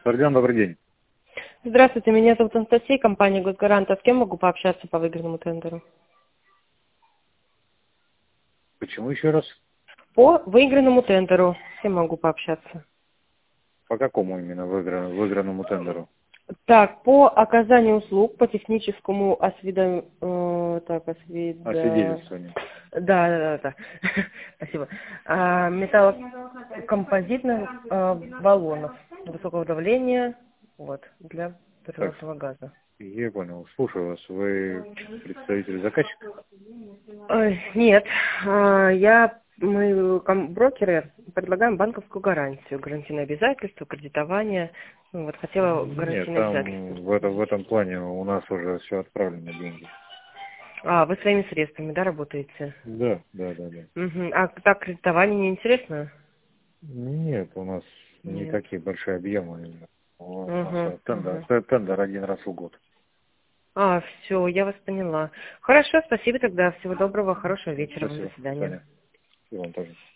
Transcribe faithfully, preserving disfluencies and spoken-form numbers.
Родион, добрый день. Здравствуйте, меня зовут Анастасия, компания «Госгарант». А с кем могу пообщаться по выигранному тендеру? Почему еще раз? По выигранному тендеру. С кем могу пообщаться? По какому именно выигра- выигранному тендеру? Так, по оказанию услуг, по техническому осведом... э, так, осведо... Освидетельствование. Да, да, да, да. Спасибо. А, металлокомпозитных э, баллонов высокого давления, вот, для Так, природного газа. я понял. Слушаю вас. Вы представитель заказчика? Ой, нет, а, я, мы ком- брокеры предлагаем банковскую гарантию, гарантийное обязательство, кредитование. Ну, вот хотела Нет, гарантийное обязательство. там в, этом в этом плане у нас уже все отправлено деньги. А, вы своими средствами, да, работаете? Да, да, да, да. Угу. А так кредитование не интересно? Нет, у нас не Нет. такие большие объемы. У нас Угу, тендер, угу. т- тендер один раз в год. А, все, я вас поняла. Хорошо, спасибо тогда. Всего доброго, хорошего вечера вам. До Спасибо. До свидания. свидания. И вам тоже.